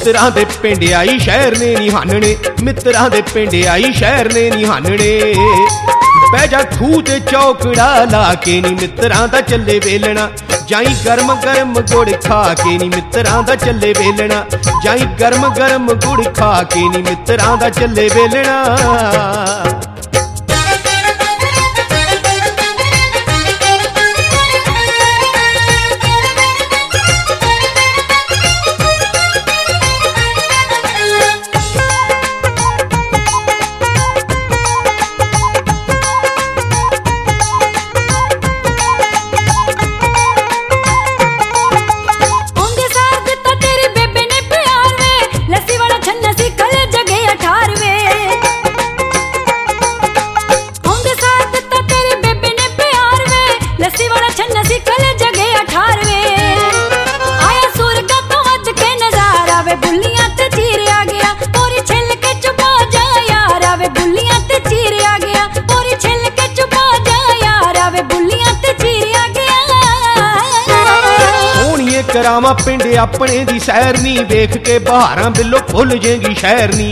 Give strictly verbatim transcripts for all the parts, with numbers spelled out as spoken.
मित्रां दे पिंड आई शहर ने नी हानने, मित्रां दे पिंड आई शहर ने नी हानने। बह जा खूह ते चौकड़ा ला के नी मित्रां दा चले वेलना, जाई गर्म गर्म गुड़ खा के नी मित्रां दा चले वेलना, जाई गर्म गर्म गुड़ खा के नी मित्रां दा चले वेलना। करावा पिंड अपने दी सैर नी, देख के बहारां बिलो भुल जेगी शहर नी।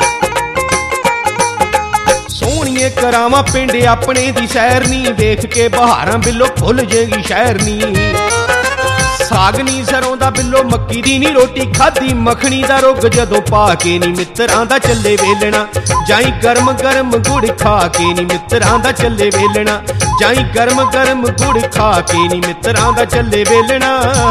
सोहणिए करावा पिंड अपने दी सैर नी, देख के बहारां बिलो भुल जेगी शहर नी। साग नी सरों दा बिलो मक्की दी नी रोटी खाधी, मखनी दा रुग जदों पा के नी मित्रां दा चले वेलना, जाई गर्म गर्म गुड़ खा के नी मित्रां दा चले वेलना, जाई गर्म गर्म गुड़ खा के नी मित्रां दा चले वेलना।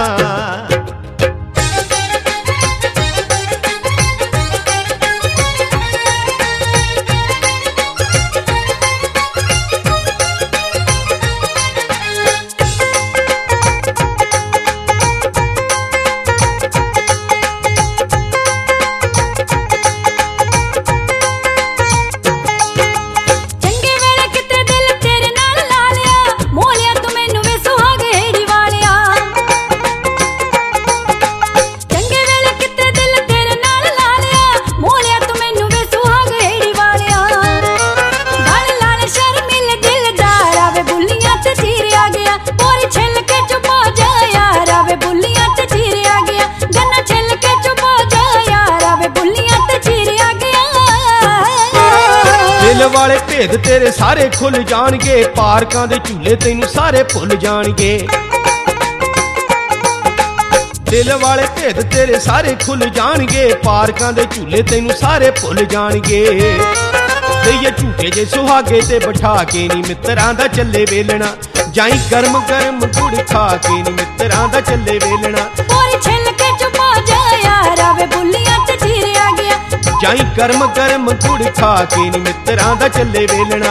दिल वाले भेद तेरे सारे खुल जाणगे, पार्कां दे झूले तैनू सारे भुल जाणगे। दिल वाले भेद तेरे सारे खुल जाणगे, पार्कां दे झूले तैनू सारे भुल जाणगे। ते ये झूठे जे सुहागे ते बिठा के नी मित्रां दा चले वेलना, जाई गर्म गर्म गुड़ खा के नी मित्रां दा चले वेलना। जाई गर्म गर्म गुड़ खा के नी मित्रां दा चले वेलना,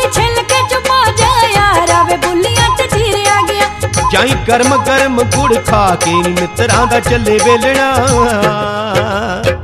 जाई गर्म गर्म गुड़ खा के नी मित्रां दा चले वेलना।